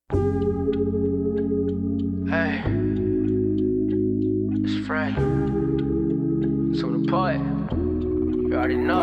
Hey, it's Frank. So the poet, you already know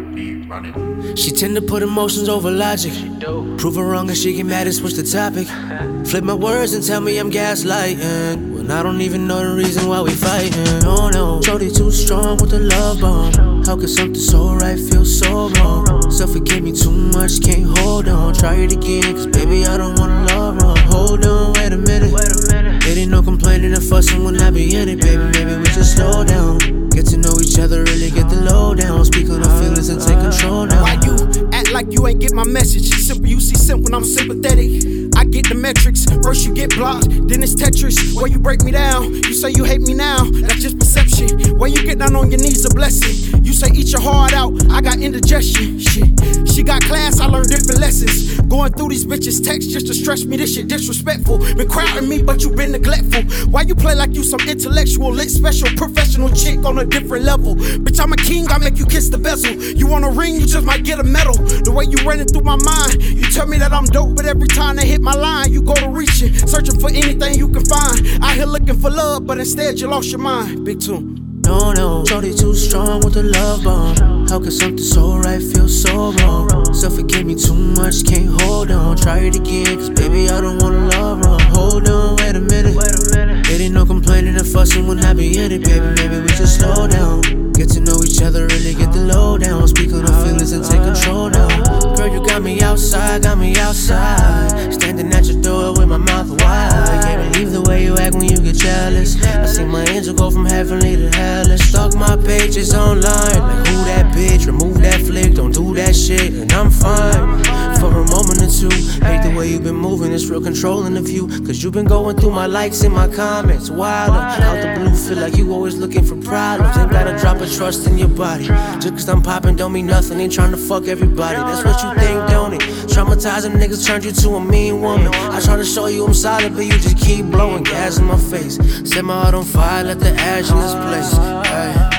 it. She tend to put emotions over logic. She do. Prove her wrong and she get mad and switch the topic. Flip my words and tell me I'm gaslighting, when I don't even know the reason why we fighting. No, no, Jody too strong with the love bomb. How could something so right feel so wrong? Suffocate me too much, can't hold on. Try it again, cause baby I don't wanna love wrong. Hold on, wait a minute. It ain't no complaining and fussing when I be in it, baby. Maybe we just slow down. Get to know each other, really get the lowdown. Speak on our feelings and take control now. Why you act like you ain't get my message? Simple, you see simple when I'm sympathetic. I get the metrics. First you get blocked, then it's Tetris. Where you break me down, you say you hate me now. That's just perception. Where you get down on your knees, a blessing. You say eat your heart out, I got indigestion. Shit, she got class, I learned different lessons. Going through these bitches' texts just to stress me. This shit disrespectful. Been crowding me, but you been neglectful. Why you play like you some intellectual, lit, special, professional chick on a different level? Bitch, I'm a king, I make you kiss the bezel. You want a ring, you just might get a medal. The way you running through my mind, you tell me that I'm dope, but every time they hit my line, you go to reaching, searching for anything you can find. Out here looking for love, but instead you lost your mind. Big tune. No, no, Jody too strong with the love bomb. How could something so right feel so wrong? Suffocate me too much, can't hold on. Try it again, cause baby I don't wanna love wrong. Hold on, wait a minute. It ain't no complaining and fussing when I be in it, baby. Maybe we just slow down. Get to know each other, really get the lowdown. Speak on our feelings and take control now. Girl, you got me outside, standing at your door with my mouth wide. Can't believe the way you act when you get jealous. I see my angel go from heavenly to hellish. Stalk my pages online, like who that bitch? Remove that flick, don't do that shit, and I'm fine for a moment or two. Hate the way you been moving, it's real controlling of you. Cause you been going through my likes and my comments. Wilder, out the blue, feel like you always looking for problems. Ain't gotta drop a trust in your body. Just cause I'm popping don't mean nothing, ain't trying to fuck everybody. That's what you think, don't it? Traumatizing niggas turned you to a mean woman. I try to show you I'm solid, but you just keep blowing gas in my face. Set my heart on fire, let the ash in this place. Ay.